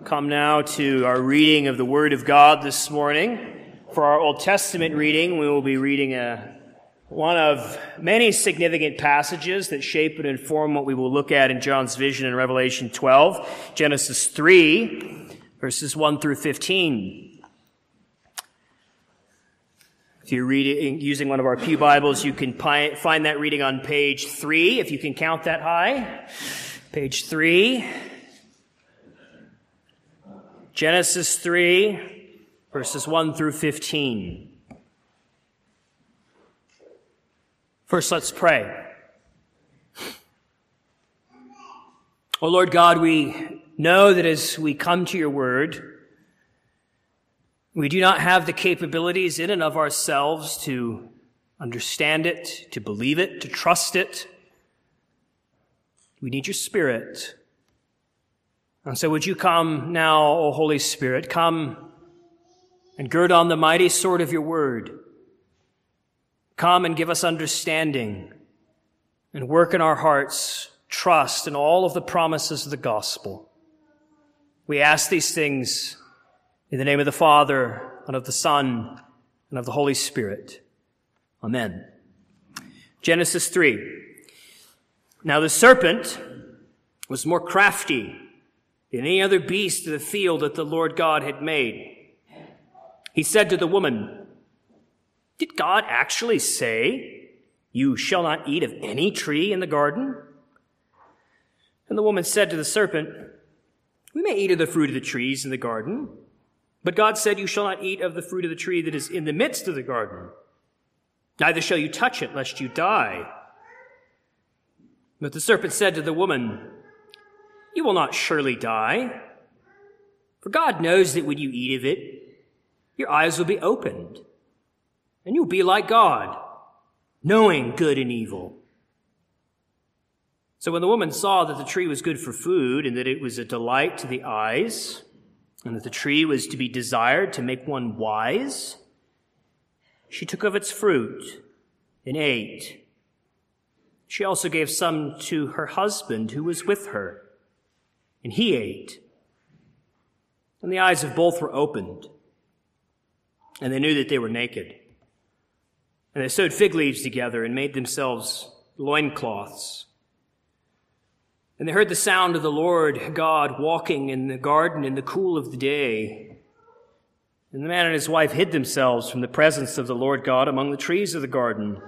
come now to our reading of the Word of God this morning. For our Old Testament reading, we will be reading one of many significant passages that shape and inform what we will look at in John's vision in Revelation 12, Genesis 3, verses 1 through 15. If you're reading using one of our pew Bibles, you can find that reading on page 3, if you can count that high. Page 3. Genesis 3, verses 1 through 15. First, let's pray. Oh Lord God, we know that as we come to your word, we do not have the capabilities in and of ourselves to understand it, to believe it, to trust it. We need your Spirit. And so would you come now, O Holy Spirit, come and gird on the mighty sword of your word. Come and give us understanding and work in our hearts trust in all of the promises of the gospel. We ask these things in the name of the Father and of the Son and of the Holy Spirit. Amen. Genesis 3. Now the serpent was more crafty than any other beast of the field that the Lord God had made. He said to the woman, "Did God actually say, 'You shall not eat of any tree in the garden'?" And the woman said to the serpent, "We may eat of the fruit of the trees in the garden, but God said, 'You shall not eat of the fruit of the tree that is in the midst of the garden. Neither shall you touch it, lest you die.' But the serpent said to the woman, 'You will not surely die, for God knows that when you eat of it, your eyes will be opened, and you'll be like God, knowing good and evil.' So when the woman saw that the tree was good for food, and that it was a delight to the eyes, and that the tree was to be desired to make one wise, she took of its fruit and ate. She also gave some to her husband who was with her, and he ate. And the eyes of both were opened, and they knew that they were naked. And they sewed fig leaves together and made themselves loincloths. And they heard the sound of the Lord God walking in the garden in the cool of the day. And the man and his wife hid themselves from the presence of the Lord God among the trees of the garden.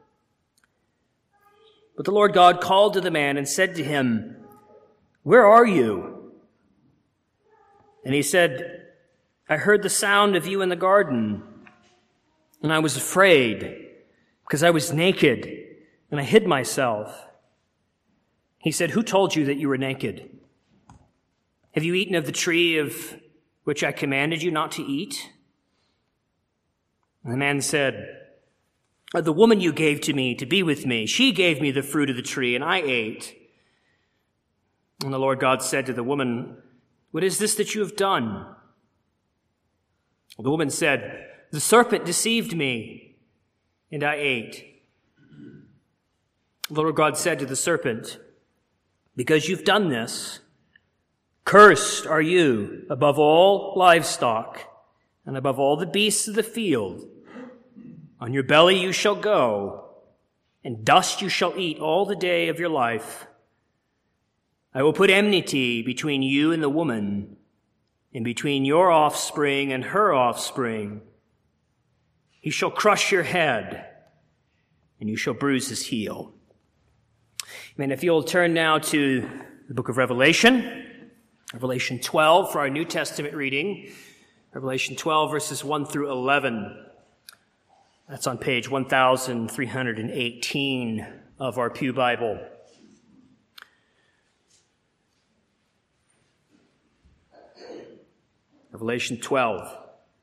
But the Lord God called to the man and said to him, 'Where are you?' And he said, 'I heard the sound of you in the garden, and I was afraid, because I was naked, and I hid myself.' He said, 'Who told you that you were naked? Have you eaten of the tree of which I commanded you not to eat?' And the man said, 'The woman you gave to me to be with me, she gave me the fruit of the tree, and I ate.' And the Lord God said to the woman, 'What is this that you have done?' The woman said, 'The serpent deceived me, and I ate.' The Lord God said to the serpent, 'Because you've done this, cursed are you above all livestock and above all the beasts of the field. On your belly you shall go, and dust you shall eat all the day of your life. I will put enmity between you and the woman, and between your offspring and her offspring. He shall crush your head, and you shall bruise his heel.'" Amen. If you'll turn now to the book of Revelation, Revelation 12 for our New Testament reading, Revelation 12 verses 1 through 11. That's on page 1318 of our pew Bible. Revelation 12.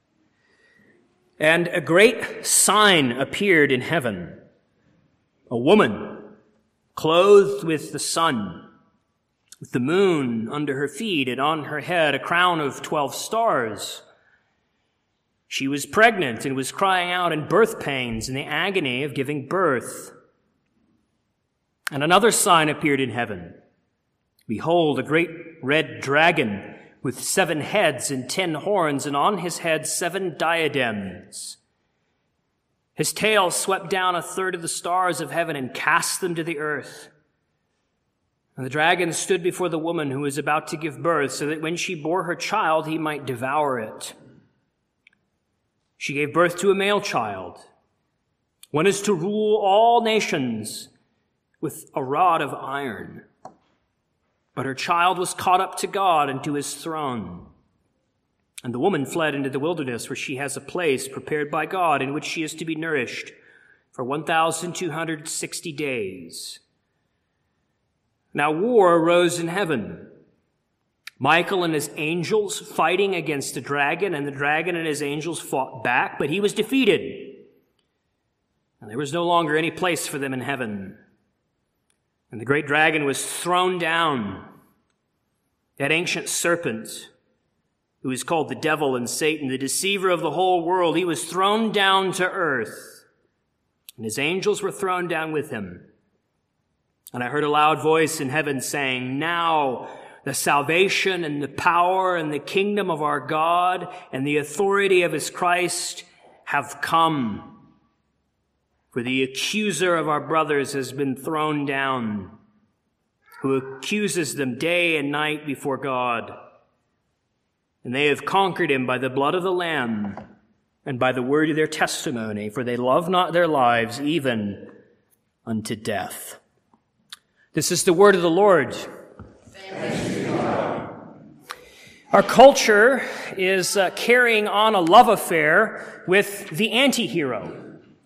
"And a great sign appeared in heaven, a woman clothed with the sun, with the moon under her feet, and on her head a crown of 12 stars. She was pregnant and was crying out in birth pains in the agony of giving birth. And another sign appeared in heaven. Behold, a great red dragon with 7 heads and 10 horns, and on his head 7 diadems. His tail swept down 1/3 of the stars of heaven and cast them to the earth. And the dragon stood before the woman who was about to give birth, so that when she bore her child, he might devour it. She gave birth to a male child. One is to rule all nations with a rod of iron. But her child was caught up to God and to his throne. And the woman fled into the wilderness, where she has a place prepared by God in which she is to be nourished for 1,260 days. Now war arose in heaven. Michael and his angels fighting against the dragon, and the dragon and his angels fought back, but he was defeated. And there was no longer any place for them in heaven. And the great dragon was thrown down, that ancient serpent who is called the devil and Satan, the deceiver of the whole world. He was thrown down to earth, and his angels were thrown down with him. And I heard a loud voice in heaven saying, "Now the salvation and the power and the kingdom of our God and the authority of his Christ have come. For the accuser of our brothers has been thrown down, who accuses them day and night before God. And they have conquered him by the blood of the Lamb and by the word of their testimony, for they love not their lives even unto death." This is the word of the Lord. Thanks be to God. Our culture is carrying on a love affair with the anti-hero.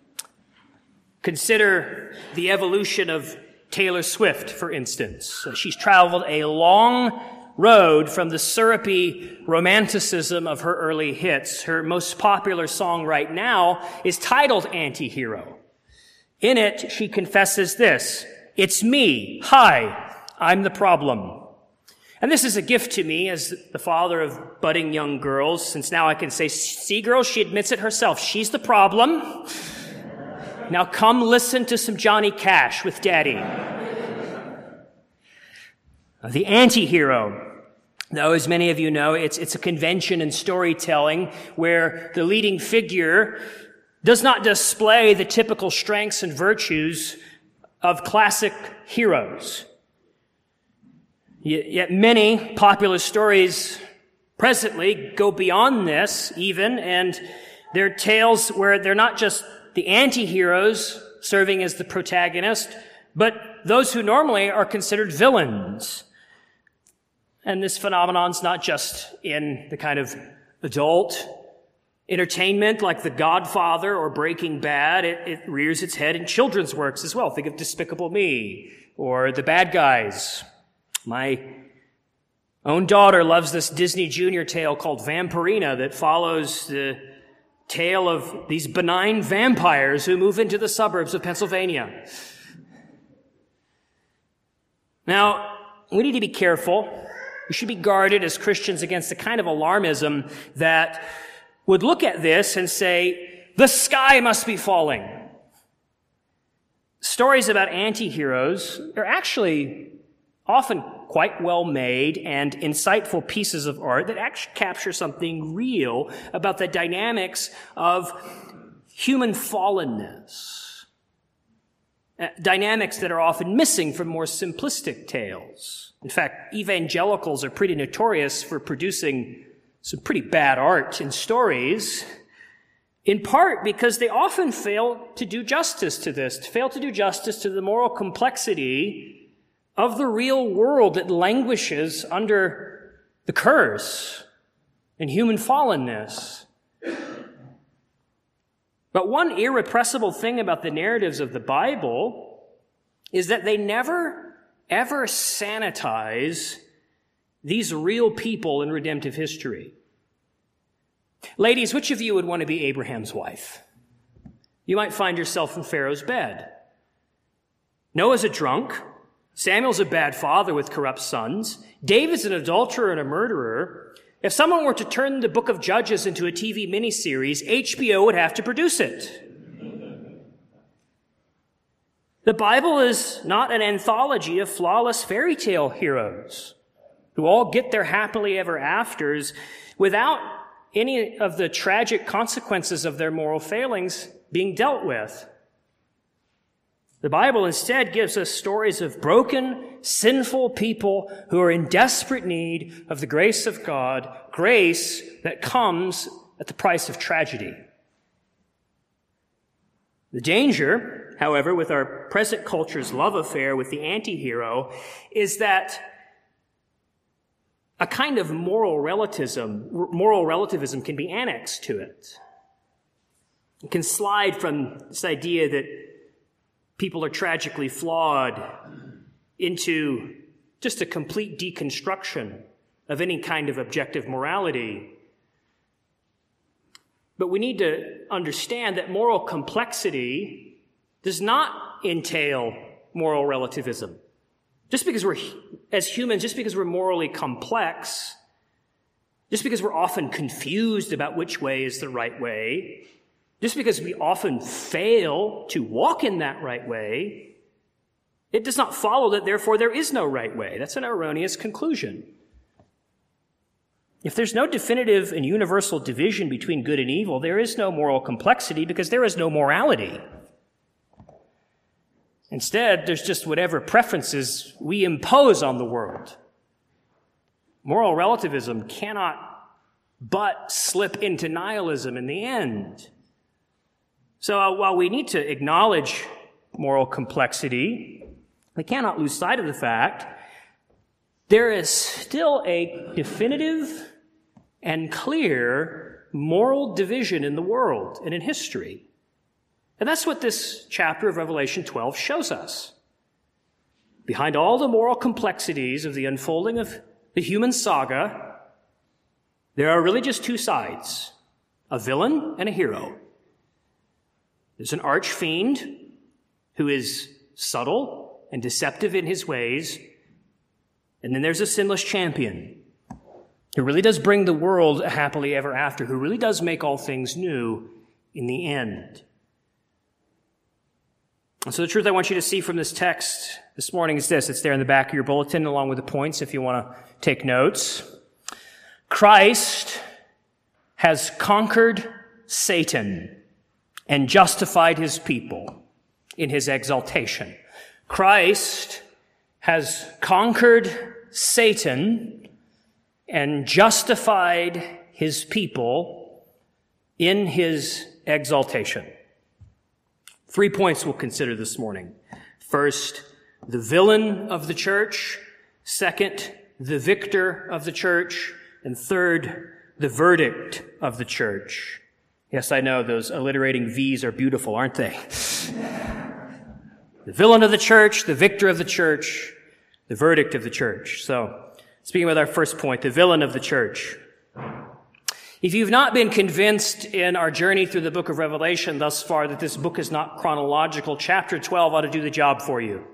Consider the evolution of Taylor Swift, for instance. She's traveled a long road from the syrupy romanticism of her early hits. Her most popular song right now is titled Anti-Hero. In it, she confesses this: "It's me. Hi, I'm the problem." And this is a gift to me as the father of budding young girls, since now I can say, "See, girls, she admits it herself. She's the problem. Now come listen to some Johnny Cash with Daddy." The anti-hero, though, as many of you know, it's a convention in storytelling where the leading figure does not display the typical strengths and virtues of classic heroes. Yet many popular stories presently go beyond this even, and they're tales where they're not just the anti-heroes serving as the protagonist, but those who normally are considered villains. And this phenomenon's not just in the kind of adult entertainment like The Godfather or Breaking Bad. It rears its head in children's works as well. Think of Despicable Me or The Bad Guys. My own daughter loves this Disney Junior tale called Vampirina that follows the tale of these benign vampires who move into the suburbs of Pennsylvania. Now, we need to be careful. We should be guarded as Christians against the kind of alarmism that would look at this and say, the sky must be falling. Stories about anti-heroes are actually often quite well made and insightful pieces of art that actually capture something real about the dynamics of human fallenness. Dynamics that are often missing from more simplistic tales. In fact, evangelicals are pretty notorious for producing some pretty bad art in stories, in part because they often fail to do justice to this, fail to do justice to the moral complexity of the real world that languishes under the curse and human fallenness. But one irrepressible thing about the narratives of the Bible is that they never, ever sanitize these real people in redemptive history. Ladies, which of you would want to be Abraham's wife? You might find yourself in Pharaoh's bed. Noah's a drunk. Samuel's a bad father with corrupt sons. David's an adulterer and a murderer. If someone were to turn the book of Judges into a TV miniseries, HBO would have to produce it. The Bible is not an anthology of flawless fairy tale heroes. who all get their happily ever afters without any of the tragic consequences of their moral failings being dealt with. The Bible instead gives us stories of broken, sinful people who are in desperate need of the grace of God, grace that comes at the price of tragedy. The danger, however, with our present culture's love affair with the anti-hero is that a kind of moral relativism can be annexed to it. It can slide from this idea that people are tragically flawed into just a complete deconstruction of any kind of objective morality. But we need to understand that moral complexity does not entail moral relativism. Just because as humans, just because we're morally complex, just because we're often confused about which way is the right way, just because we often fail to walk in that right way, it does not follow that therefore there is no right way. That's an erroneous conclusion. If there's no definitive and universal division between good and evil, there is no moral complexity because there is no morality. Instead, there's just whatever preferences we impose on the world. Moral relativism cannot but slip into nihilism in the end. So while we need to acknowledge moral complexity, we cannot lose sight of the fact there is still a definitive and clear moral division in the world and in history. And that's what this chapter of Revelation 12 shows us. Behind all the moral complexities of the unfolding of the human saga, there are really just two sides, a villain and a hero. There's an arch-fiend who is subtle and deceptive in his ways, and then there's a sinless champion who really does bring the world a happily ever after, who really does make all things new in the end. And so the truth I want you to see from this text this morning is this. It's there in the back of your bulletin along with the points if you want to take notes. Christ has conquered Satan and justified his people in his exaltation. Christ has conquered Satan and justified his people in his exaltation. 3 points we'll consider this morning. First, the villain of the church. Second, the victor of the church. And third, the verdict of the church. Yes, I know those alliterating V's are beautiful, aren't they? The villain of the church, the victor of the church, the verdict of the church. So, speaking with our first point, the villain of the church. If you've not been convinced in our journey through the book of Revelation thus far that this book is not chronological, chapter 12 ought to do the job for you.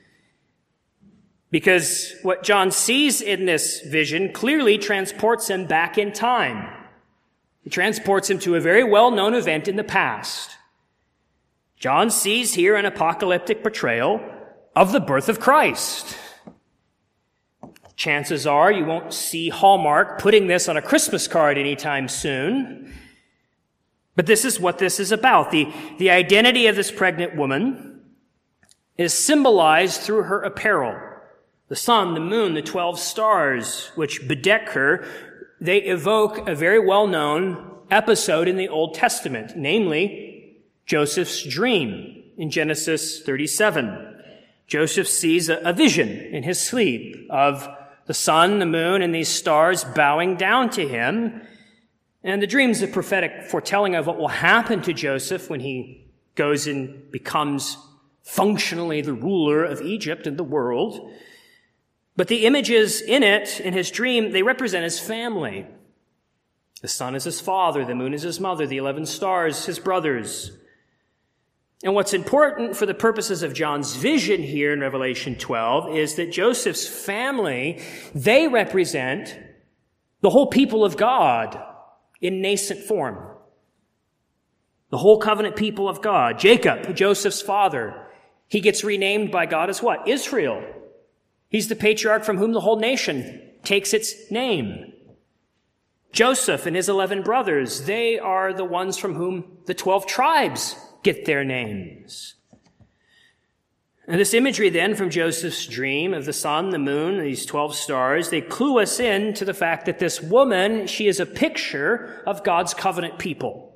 Because what John sees in this vision clearly transports him back in time. It transports him to a very well-known event in the past. John sees here an apocalyptic portrayal of the birth of Christ. Chances are you won't see Hallmark putting this on a Christmas card anytime soon. But this is what this is about. The identity of this pregnant woman is symbolized through her apparel. The sun, the moon, the 12 stars which bedeck her, they evoke a very well-known episode in the Old Testament, namely Joseph's dream in Genesis 37. Joseph sees a vision in his sleep of the sun, the moon, and these stars bowing down to him. And the dream is a prophetic foretelling of what will happen to Joseph when he goes and becomes functionally the ruler of Egypt and the world. But the images in it, in his dream, they represent his family. The sun is his father, the moon is his mother, the 11 stars his brothers. And what's important for the purposes of John's vision here in Revelation 12 is that Joseph's family, they represent the whole people of God in nascent form. The whole covenant people of God. Jacob, Joseph's father, he gets renamed by God as what? Israel. He's the patriarch from whom the whole nation takes its name. Joseph and his 11 brothers, they are the ones from whom the 12 tribes get their names. And this imagery then from Joseph's dream of the sun, the moon, these 12 stars, they clue us in to the fact that this woman, she is a picture of God's covenant people.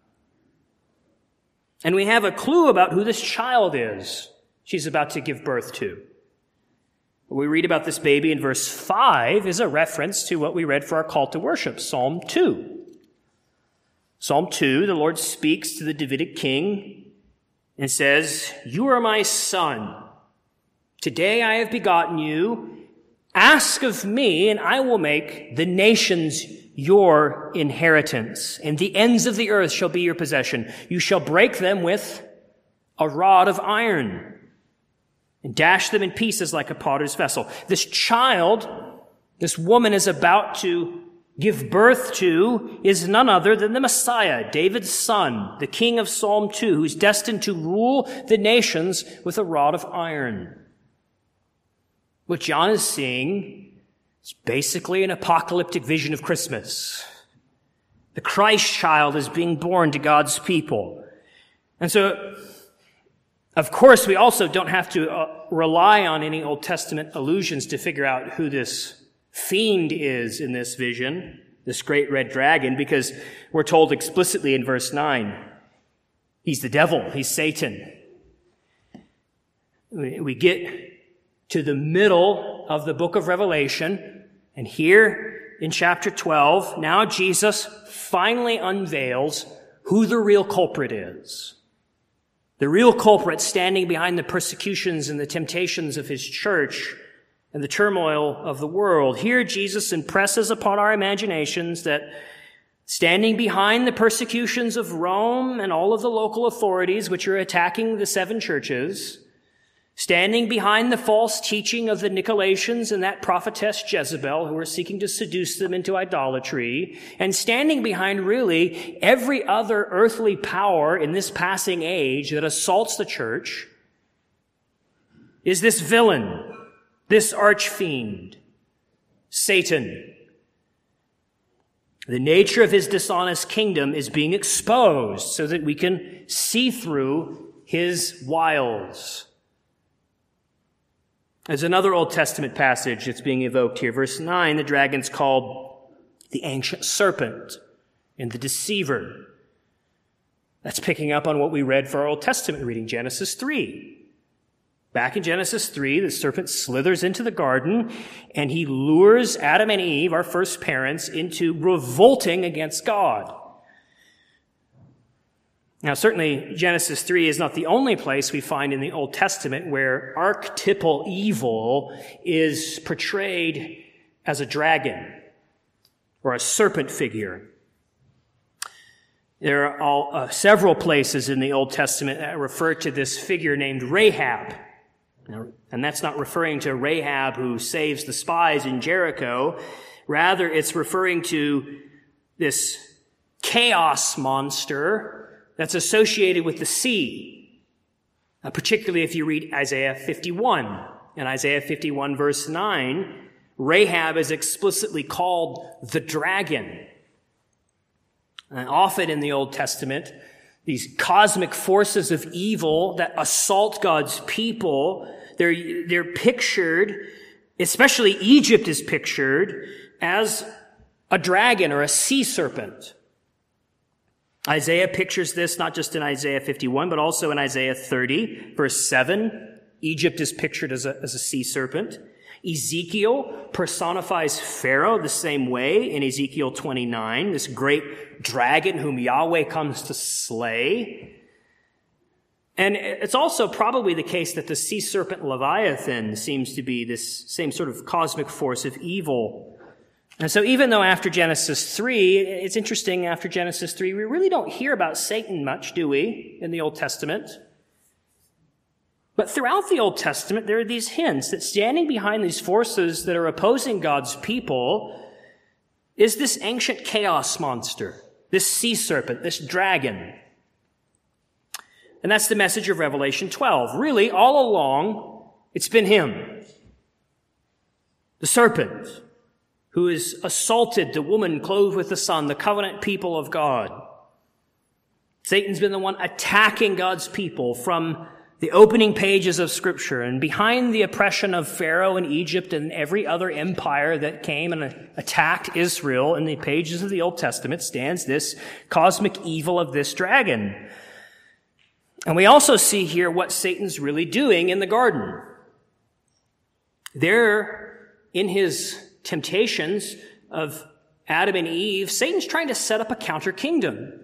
And we have a clue about who this child is she's about to give birth to. What we read about this baby in verse 5 is a reference to what we read for our call to worship, Psalm 2. Psalm 2, the Lord speaks to the Davidic king and says, "You are my son. Today I have begotten you. Ask of me, and I will make the nations your inheritance, and the ends of the earth shall be your possession. You shall break them with a rod of iron and dash them in pieces like a potter's vessel." This child, this woman is about to give birth to, is none other than the Messiah, David's son, the king of Psalm 2, who's destined to rule the nations with a rod of iron. What John is seeing is basically an apocalyptic vision of Christmas. The Christ child is being born to God's people. And so, of course, we also don't have to rely on any Old Testament allusions to figure out who this fiend is in this vision, this great red dragon, because we're told explicitly in verse 9, he's the devil, he's Satan. We get to the middle of the book of Revelation, and here in chapter 12, now Jesus finally unveils who the real culprit is. The real culprit standing behind the persecutions and the temptations of his church and the turmoil of the world. Here Jesus impresses upon our imaginations that standing behind the persecutions of Rome and all of the local authorities which are attacking the 7 churches, standing behind the false teaching of the Nicolaitans and that prophetess Jezebel who are seeking to seduce them into idolatry, and standing behind really every other earthly power in this passing age that assaults the church, is this villain, this archfiend, Satan. The nature of his dishonest kingdom is being exposed so that we can see through his wiles. There's another Old Testament passage that's being evoked here. Verse 9, the dragon's called the ancient serpent and the deceiver. That's picking up on what we read for our Old Testament reading, Genesis 3. Back in Genesis 3, the serpent slithers into the garden and he lures Adam and Eve, our first parents, into revolting against God. Now, certainly Genesis 3 is not the only place we find in the Old Testament where archetypal evil is portrayed as a dragon or a serpent figure. There are several places in the Old Testament that refer to this figure named Rahab. And that's not referring to Rahab who saves the spies in Jericho. Rather, it's referring to this chaos monster that's associated with the sea. Particularly if you read Isaiah 51. In Isaiah 51 verse 9, Rahab is explicitly called the dragon. And often in the Old Testament, these cosmic forces of evil that assault God's people, they're pictured, especially Egypt is pictured, as a dragon or a sea serpent. Isaiah pictures this not just in Isaiah 51, but also in Isaiah 30, verse 7. Egypt is pictured as a sea serpent. Ezekiel personifies Pharaoh the same way in Ezekiel 29, this great dragon whom Yahweh comes to slay. And it's also probably the case that the sea serpent Leviathan seems to be this same sort of cosmic force of evil. And so even though after Genesis 3, it's interesting, after Genesis 3, we really don't hear about Satan much, do we, in the Old Testament? But throughout the Old Testament, there are these hints that standing behind these forces that are opposing God's people is this ancient chaos monster, this sea serpent, this dragon. And that's the message of Revelation 12. Really, all along, it's been him. The serpent, who has assaulted the woman clothed with the sun, the covenant people of God. Satan's been the one attacking God's people from the opening pages of Scripture. And behind the oppression of Pharaoh and Egypt and every other empire that came and attacked Israel in the pages of the Old Testament stands this cosmic evil of this dragon. And we also see here what Satan's really doing in the garden. There, in his temptations of Adam and Eve, Satan's trying to set up a counter kingdom.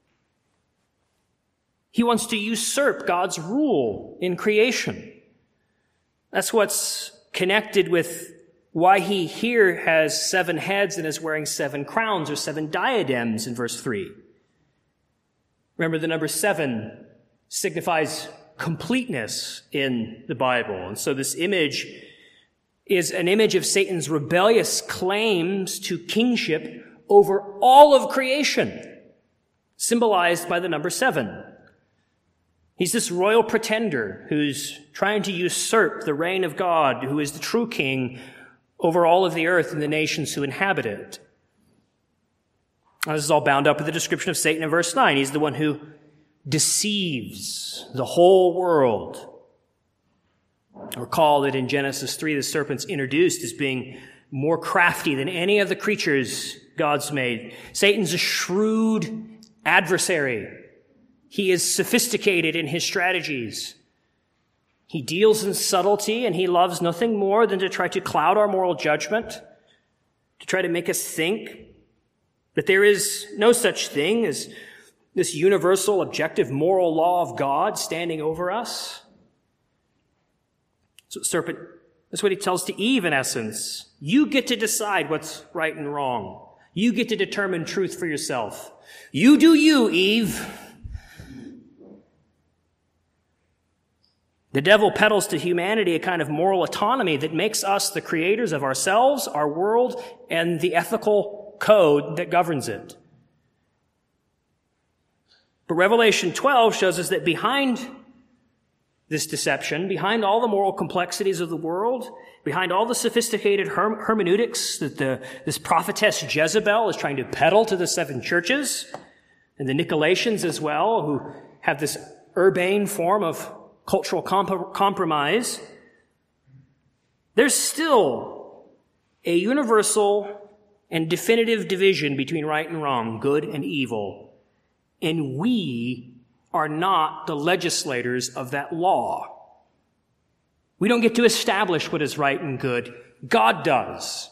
He wants to usurp God's rule in creation. That's what's connected with why he here has 7 heads and is wearing 7 crowns or 7 diadems in verse 3. Remember, the number 7 signifies completeness in the Bible. And so this image is an image of Satan's rebellious claims to kingship over all of creation, symbolized by the number 7. He's this royal pretender who's trying to usurp the reign of God, who is the true king over all of the earth and the nations who inhabit it. Now, this is all bound up with the description of Satan in verse 9. He's the one who deceives the whole world. Recall that in Genesis 3, the serpent's introduced as being more crafty than any of the creatures God's made. Satan's a shrewd adversary. He is sophisticated in his strategies. He deals in subtlety, and he loves nothing more than to try to cloud our moral judgment, to try to make us think that there is no such thing as this universal, objective, moral law of God standing over us. So that's what he tells to Eve, in essence. You get to decide what's right and wrong. You get to determine truth for yourself. You do you, Eve. The devil peddles to humanity a kind of moral autonomy that makes us the creators of ourselves, our world, and the ethical code that governs it. But Revelation 12 shows us that behind this deception, behind all the moral complexities of the world, behind all the sophisticated hermeneutics that this prophetess Jezebel is trying to peddle to the 7 churches, and the Nicolaitans as well, who have this urbane form of cultural compromise, there's still a universal and definitive division between right and wrong, good and evil. And we are not the legislators of that law. We don't get to establish what is right and good. God does.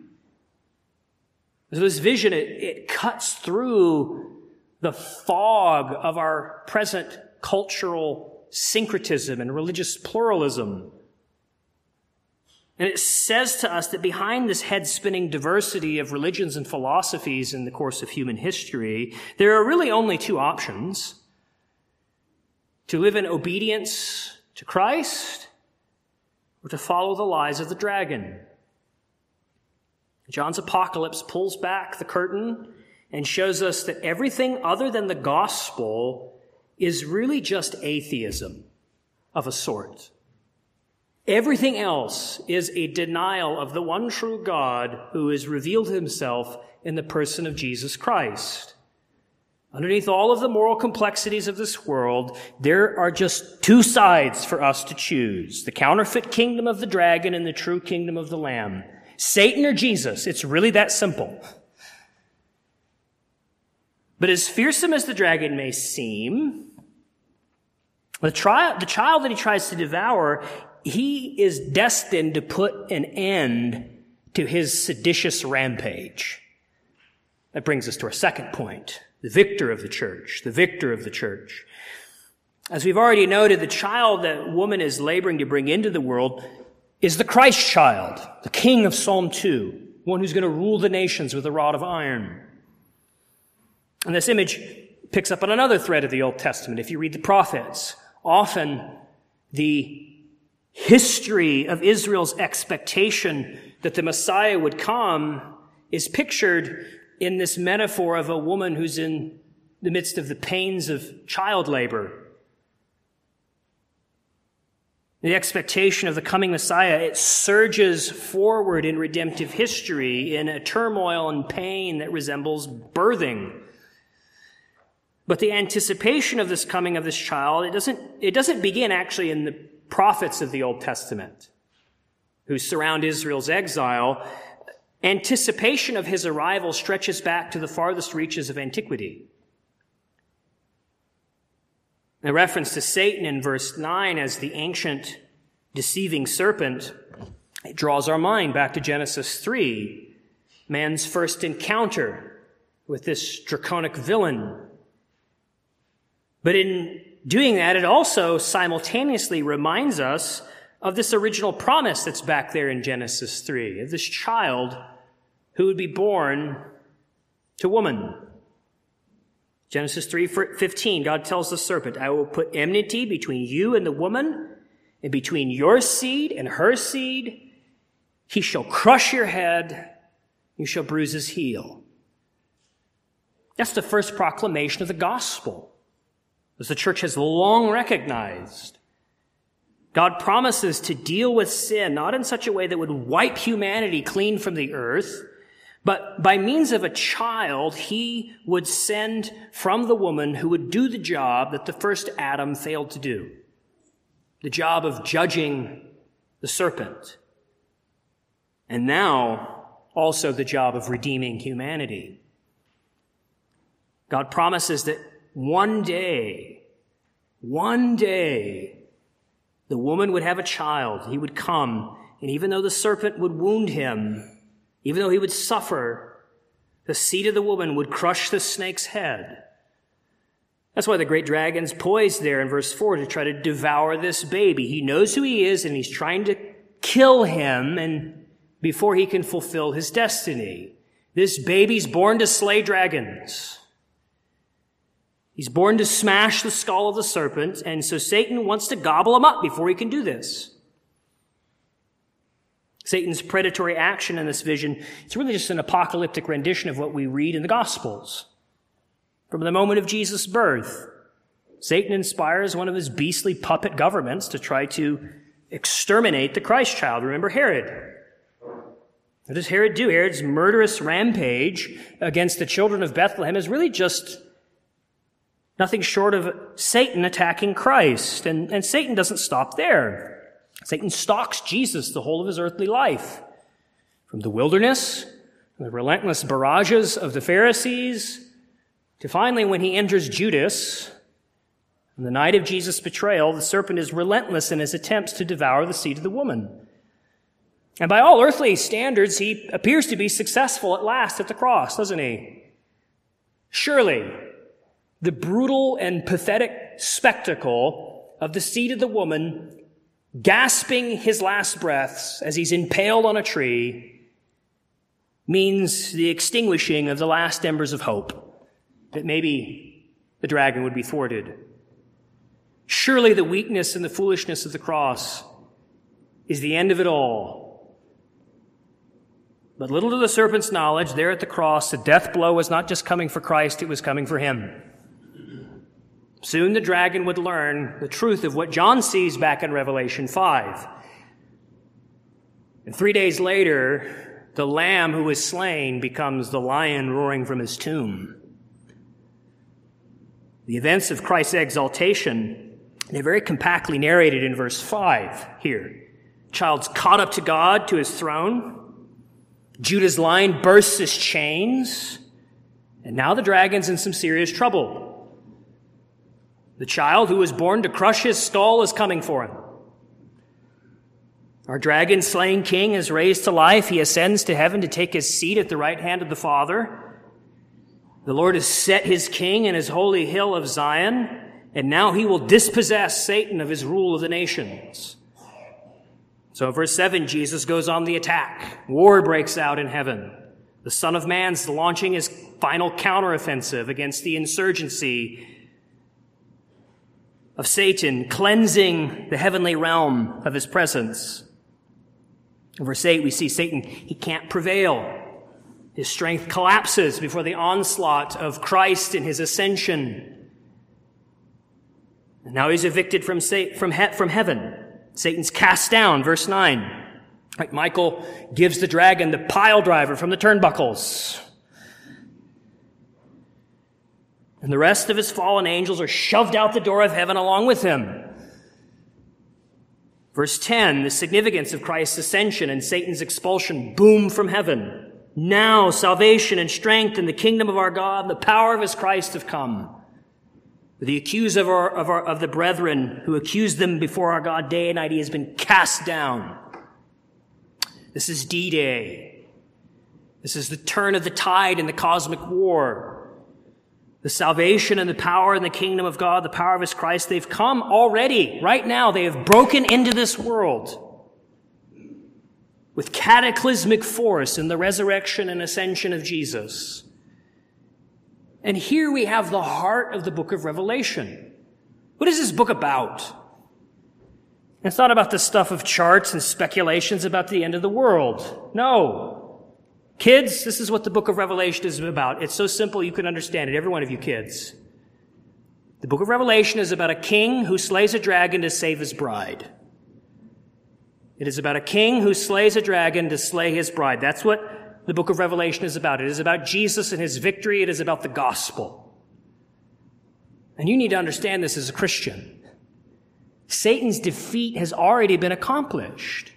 So this vision, it cuts through the fog of our present cultural syncretism and religious pluralism. And it says to us that behind this head-spinning diversity of religions and philosophies in the course of human history, there are really only 2 options: to live in obedience to Christ or to follow the lies of the dragon. John's apocalypse pulls back the curtain and shows us that everything other than the gospel is really just atheism of a sort. Everything else is a denial of the one true God who has revealed himself in the person of Jesus Christ. Underneath all of the moral complexities of this world, there are just 2 sides for us to choose: the counterfeit kingdom of the dragon and the true kingdom of the Lamb. Satan or Jesus. It's really that simple. But as fearsome as the dragon may seem, the child that he tries to devour, he is destined to put an end to his seditious rampage. That brings us to our second point: the victor of the church, the victor of the church. As we've already noted, the child that woman is laboring to bring into the world is the Christ child, the king of Psalm 2, one who's going to rule the nations with a rod of iron. And this image picks up on another thread of the Old Testament. If you read the prophets, often the history of Israel's expectation that the Messiah would come is pictured in this metaphor of a woman who's in the midst of the pains of child labor. The expectation of the coming Messiah, it surges forward in redemptive history in a turmoil and pain that resembles birthing. But the anticipation of this coming of this child, it doesn't begin actually in the prophets of the Old Testament who surround Israel's exile. Anticipation of his arrival stretches back to the farthest reaches of antiquity. The reference to Satan in verse 9 as the ancient deceiving serpent, it draws our mind back to Genesis 3, man's first encounter with this draconic villain. But in doing that, it also simultaneously reminds us of this original promise that's back there in Genesis 3, of this child who would be born to woman. Genesis 3:15, God tells the serpent, I will put enmity between you and the woman, and between your seed and her seed. He shall crush your head, you shall bruise his heel. That's the first proclamation of the gospel, as the church has long recognized. God promises to deal with sin, not in such a way that would wipe humanity clean from the earth, but by means of a child, he would send from the woman who would do the job that the first Adam failed to do, the job of judging the serpent, and now also the job of redeeming humanity. God promises that one day, the woman would have a child. He would come, and even though the serpent would wound him, even though he would suffer, the seed of the woman would crush the snake's head. That's why the great dragon's poised there in verse 4 to try to devour this baby. He knows who he is, and he's trying to kill him and before he can fulfill his destiny. This baby's born to slay dragons. He's born to smash the skull of the serpent, and so Satan wants to gobble him up before he can do this. Satan's predatory action in this vision is really just an apocalyptic rendition of what we read in the Gospels. From the moment of Jesus' birth, Satan inspires one of his beastly puppet governments to try to exterminate the Christ child. Remember Herod. What does Herod do? Herod's murderous rampage against the children of Bethlehem is really just nothing short of Satan attacking Christ. And Satan doesn't stop there. Satan stalks Jesus the whole of his earthly life. From the wilderness, from the relentless barrages of the Pharisees, to finally when he enters Judas, on the night of Jesus' betrayal, the serpent is relentless in his attempts to devour the seed of the woman. And by all earthly standards, he appears to be successful at last at the cross, doesn't he? Surely, the brutal and pathetic spectacle of the seed of the woman gasping his last breaths as he's impaled on a tree means the extinguishing of the last embers of hope, that maybe the dragon would be thwarted. Surely the weakness and the foolishness of the cross is the end of it all. But little to the serpent's knowledge, there at the cross, the death blow was not just coming for Christ, it was coming for him. Soon the dragon would learn the truth of what John sees back in Revelation 5. And 3 days later, the lamb who was slain becomes the lion roaring from his tomb. The events of Christ's exaltation, they're very compactly narrated in verse 5 here. Child's caught up to God, to his throne. Judah's line bursts his chains. And now the dragon's in some serious trouble. The child who was born to crush his skull is coming for him. Our dragon-slaying king is raised to life. He ascends to heaven to take his seat at the right hand of the Father. The Lord has set his king in his holy hill of Zion, and now he will dispossess Satan of his rule of the nations. So in verse 7, Jesus goes on the attack. War breaks out in heaven. The Son of Man's launching his final counteroffensive against the insurgency of Satan, cleansing the heavenly realm of his presence. In verse 8, we see Satan, he can't prevail. His strength collapses before the onslaught of Christ in his ascension. And now he's evicted from heaven. Satan's cast down, verse 9. Right, Michael gives the dragon the pile driver from the turnbuckles. And the rest of his fallen angels are shoved out the door of heaven along with him. Verse 10, the significance of Christ's ascension and Satan's expulsion boom from heaven. Now salvation and strength in the kingdom of our God and the power of his Christ have come. The accuser of the brethren who accused them before our God day and night, he has been cast down. This is D-Day. This is the turn of the tide in the cosmic war. The salvation and the power and the kingdom of God, the power of his Christ, they've come already. Right now, they have broken into this world with cataclysmic force in the resurrection and ascension of Jesus. And here we have the heart of the book of Revelation. What is this book about? It's not about the stuff of charts and speculations about the end of the world. No. Kids, this is what the book of Revelation is about. It's so simple you can understand it, every one of you kids. The book of Revelation is about a king who slays a dragon to save his bride. It is about a king who slays a dragon to slay his bride. That's what the book of Revelation is about. It is about Jesus and his victory. It is about the gospel. And you need to understand this as a Christian. Satan's defeat has already been accomplished.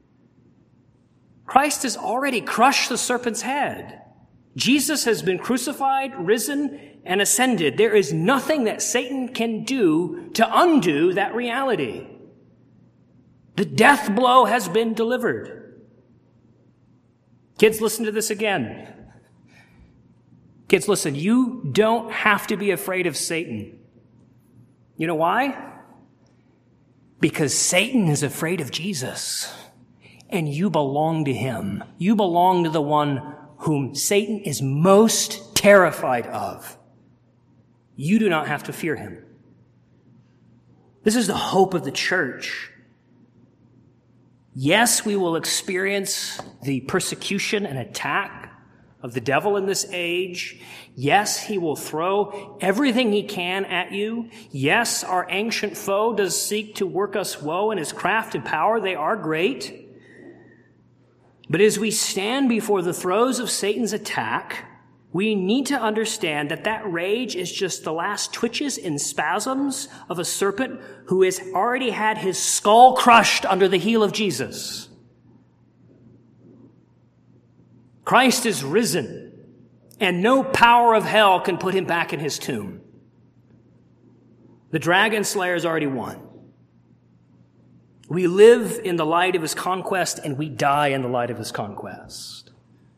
Christ has already crushed the serpent's head. Jesus has been crucified, risen, and ascended. There is nothing that Satan can do to undo that reality. The death blow has been delivered. Kids, listen to this again. Kids, listen, you don't have to be afraid of Satan. You know why? Because Satan is afraid of Jesus, and you belong to him. You belong to the one whom Satan is most terrified of. You do not have to fear him. This is the hope of the church. Yes, we will experience the persecution and attack of the devil in this age. Yes, he will throw everything he can at you. Yes, our ancient foe does seek to work us woe, and his craft and power, they are great. But as we stand before the throes of Satan's attack, we need to understand that that rage is just the last twitches and spasms of a serpent who has already had his skull crushed under the heel of Jesus. Christ is risen, and no power of hell can put him back in his tomb. The dragon slayer has already won. We live in the light of his conquest, and we die in the light of his conquest.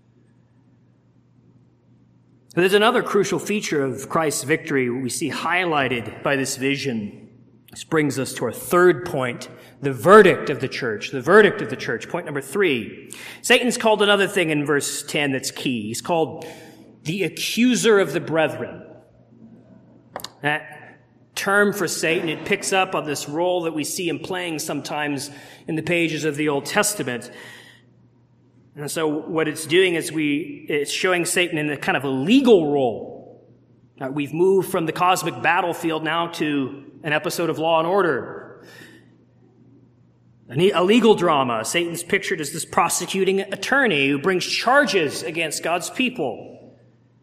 But there's another crucial feature of Christ's victory we see highlighted by this vision. This brings us to our third point, the verdict of the church. The verdict of the church. Point number 3. Satan's called another thing in verse 10 that's key. He's called the accuser of the brethren. That term for Satan, it picks up on this role that we see him playing sometimes in the pages of the Old Testament. And so what it's doing is it's showing Satan in a kind of a legal role. We've moved from the cosmic battlefield now to an episode of Law and Order. A legal drama. Satan's pictured as this prosecuting attorney who brings charges against God's people.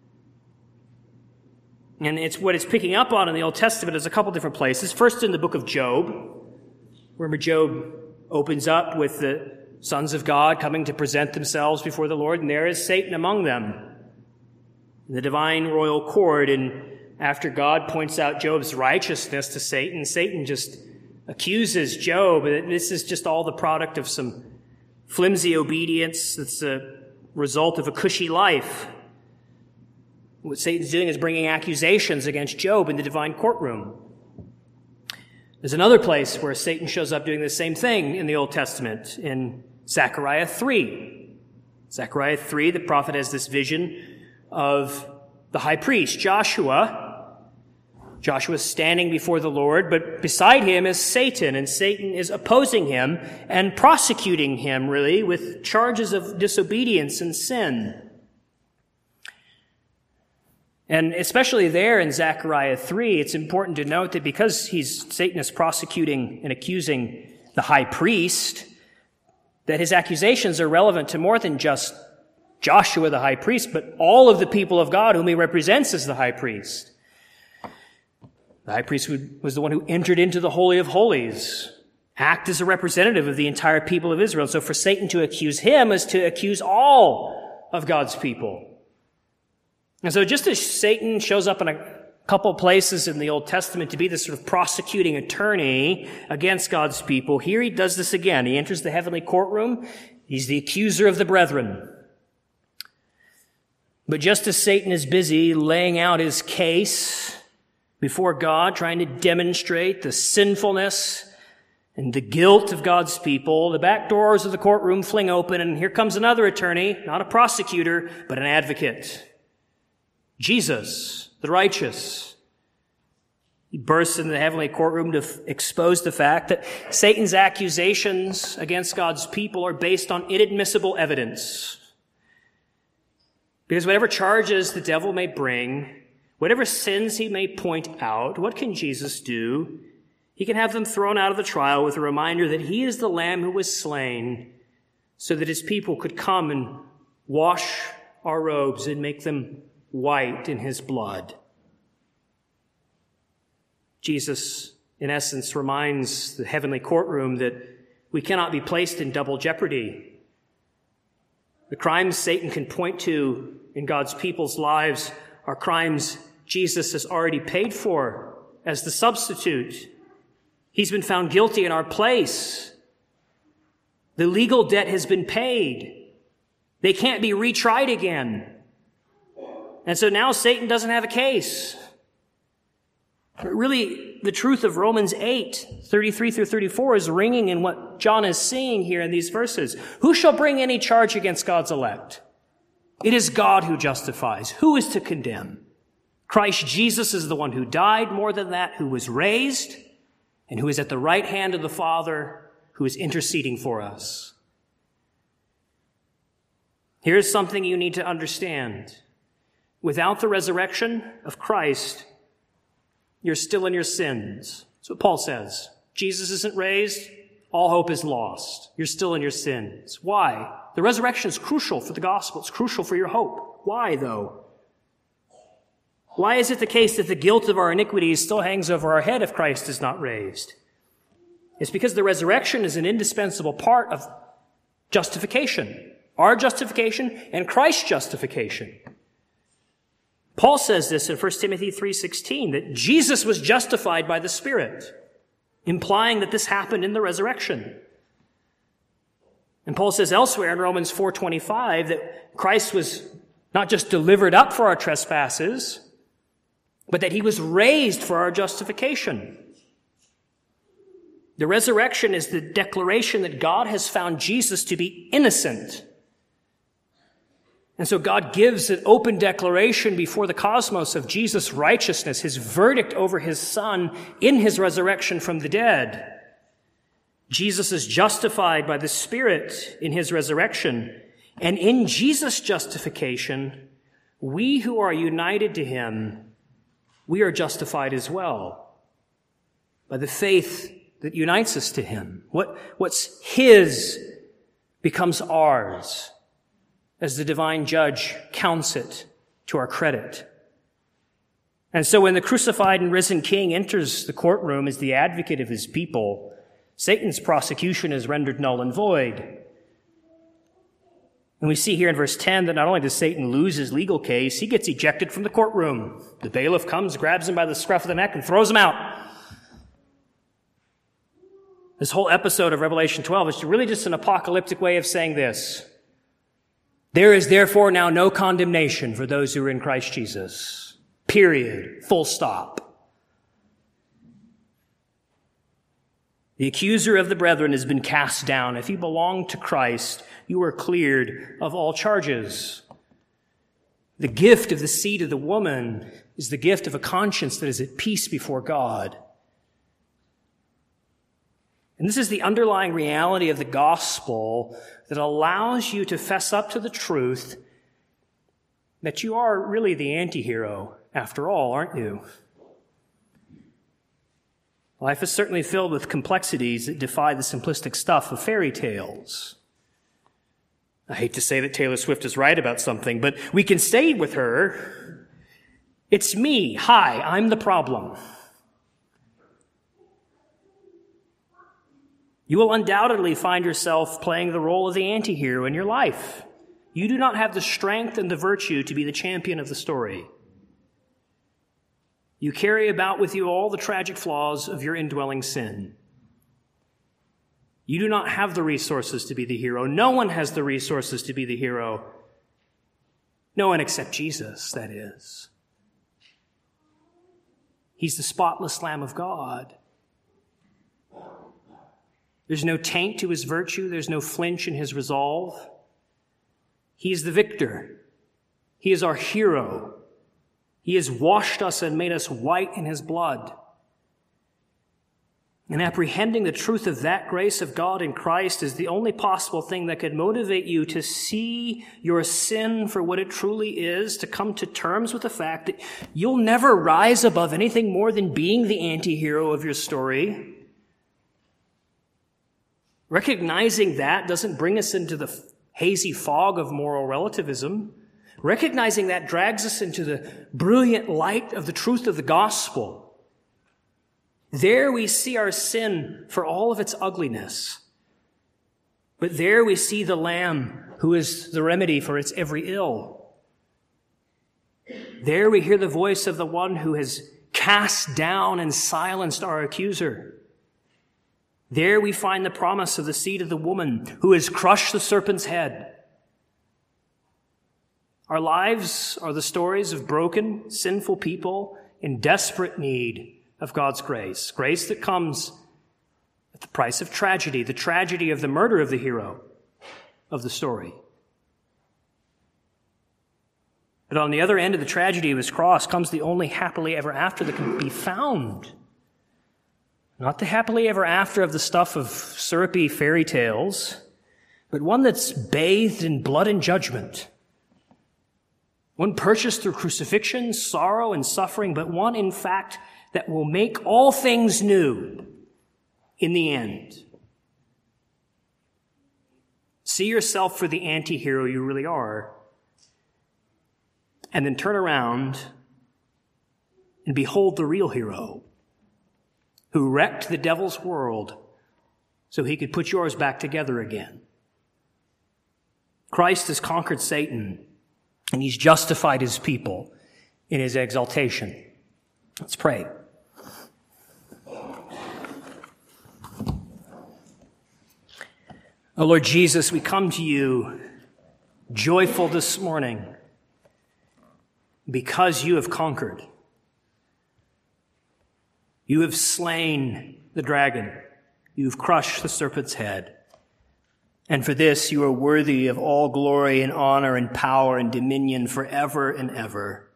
And what it's picking up on in the Old Testament is a couple different places. First in the book of Job, where Job opens up with the sons of God coming to present themselves before the Lord, and there is Satan among them in the divine royal court. And after God points out Job's righteousness to Satan, Satan just accuses Job that this is just all the product of some flimsy obedience that's a result of a cushy life. What Satan's doing is bringing accusations against Job in the divine courtroom. There's another place where Satan shows up doing the same thing in the Old Testament, in Zechariah 3. Zechariah 3, the prophet has this vision of the high priest, Joshua. Joshua's standing before the Lord, but beside him is Satan, and Satan is opposing him and prosecuting him, really, with charges of disobedience and sin. And especially there in Zechariah 3, it's important to note that because Satan is prosecuting and accusing the high priest, that his accusations are relevant to more than just Joshua the high priest, but all of the people of God whom he represents as the high priest. The high priest was the one who entered into the Holy of Holies, act as a representative of the entire people of Israel. So for Satan to accuse him is to accuse all of God's people. And so just as Satan shows up in a couple places in the Old Testament to be this sort of prosecuting attorney against God's people, here he does this again. He enters the heavenly courtroom. He's the accuser of the brethren. But just as Satan is busy laying out his case before God, trying to demonstrate the sinfulness and the guilt of God's people, the back doors of the courtroom fling open, and here comes another attorney, not a prosecutor, but an advocate. Jesus, the righteous. He bursts into the heavenly courtroom to expose the fact that Satan's accusations against God's people are based on inadmissible evidence. Because whatever charges the devil may bring, whatever sins he may point out, what can Jesus do? He can have them thrown out of the trial with a reminder that he is the Lamb who was slain so that his people could come and wash our robes and make them white in his blood. Jesus, in essence, reminds the heavenly courtroom that we cannot be placed in double jeopardy. The crimes Satan can point to in God's people's lives are crimes Jesus has already paid for as the substitute. He's been found guilty in our place. The legal debt has been paid. They can't be retried again. And so now Satan doesn't have a case. But really, the truth of Romans 8, 33 through 34 is ringing in what John is seeing here in these verses. Who shall bring any charge against God's elect? It is God who justifies. Who is to condemn? Christ Jesus is the one who died, more than that, who was raised, and who is at the right hand of the Father, who is interceding for us. Here's something you need to understand. Without the resurrection of Christ, you're still in your sins. That's what Paul says. Jesus isn't raised, all hope is lost. You're still in your sins. Why? The resurrection is crucial for the gospel. It's crucial for your hope. Why, though? Why is it the case that the guilt of our iniquities still hangs over our head if Christ is not raised? It's because the resurrection is an indispensable part of justification. Our justification and Christ's justification. Paul says this in 1 Timothy 3:16, that Jesus was justified by the Spirit, implying that this happened in the resurrection. And Paul says elsewhere in Romans 4:25 that Christ was not just delivered up for our trespasses, but that he was raised for our justification. The resurrection is the declaration that God has found Jesus to be innocent. And so God gives an open declaration before the cosmos of Jesus' righteousness, his verdict over his Son in his resurrection from the dead. Jesus is justified by the Spirit in his resurrection. And in Jesus' justification, we who are united to him, we are justified as well by the faith that unites us to him. What's his becomes ours, as the divine judge counts it to our credit. And so when the crucified and risen King enters the courtroom as the advocate of his people, Satan's prosecution is rendered null and void. And we see here in verse 10 that not only does Satan lose his legal case, he gets ejected from the courtroom. The bailiff comes, grabs him by the scruff of the neck, and throws him out. This whole episode of Revelation 12 is really just an apocalyptic way of saying this. There is therefore now no condemnation for those who are in Christ Jesus. Period. Full stop. The accuser of the brethren has been cast down. If you belong to Christ, you are cleared of all charges. The gift of the seed of the woman is the gift of a conscience that is at peace before God. And this is the underlying reality of the gospel that allows you to fess up to the truth that you are really the anti-hero after all, aren't you? Life is certainly filled with complexities that defy the simplistic stuff of fairy tales. I hate to say that Taylor Swift is right about something, but we can say with her, "It's me. Hi, I'm the problem." You will undoubtedly find yourself playing the role of the anti-hero in your life. You do not have the strength and the virtue to be the champion of the story. You carry about with you all the tragic flaws of your indwelling sin. You do not have the resources to be the hero. No one has the resources to be the hero. No one except Jesus, that is. He's the spotless Lamb of God. There's no taint to his virtue. There's no flinch in his resolve. He is the victor. He is our hero. He has washed us and made us white in his blood. And apprehending the truth of that grace of God in Christ is the only possible thing that could motivate you to see your sin for what it truly is, to come to terms with the fact that you'll never rise above anything more than being the anti-hero of your story. Recognizing that doesn't bring us into the hazy fog of moral relativism. Recognizing that drags us into the brilliant light of the truth of the gospel. There we see our sin for all of its ugliness. But there we see the Lamb who is the remedy for its every ill. There we hear the voice of the one who has cast down and silenced our accuser. There we find the promise of the seed of the woman who has crushed the serpent's head. Our lives are the stories of broken, sinful people in desperate need of God's grace. Grace that comes at the price of tragedy, the tragedy of the murder of the hero of the story. But on the other end of the tragedy of his cross comes the only happily ever after that can be found. Not the happily ever after of the stuff of syrupy fairy tales, but one that's bathed in blood and judgment. One purchased through crucifixion, sorrow, and suffering, but one, in fact, that will make all things new in the end. See yourself for the anti-hero you really are, and then turn around and behold the real hero who wrecked the devil's world so he could put yours back together again. Christ has conquered Satan, and he's justified his people in his exaltation. Let's pray. Oh Lord Jesus, we come to you joyful this morning because you have conquered. You have slain the dragon. You've crushed the serpent's head. And for this you are worthy of all glory and honor and power and dominion forever and ever.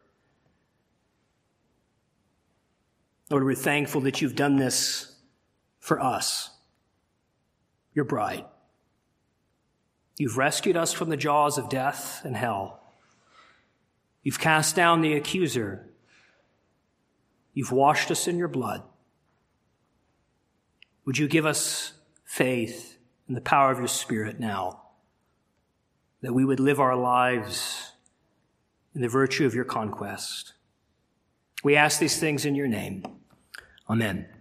Lord, we're thankful that you've done this for us, your bride. You've rescued us from the jaws of death and hell. You've cast down the accuser. You've washed us in your blood. Would you give us faith in the power of your Spirit now, that we would live our lives in the virtue of your conquest. We ask these things in your name. Amen.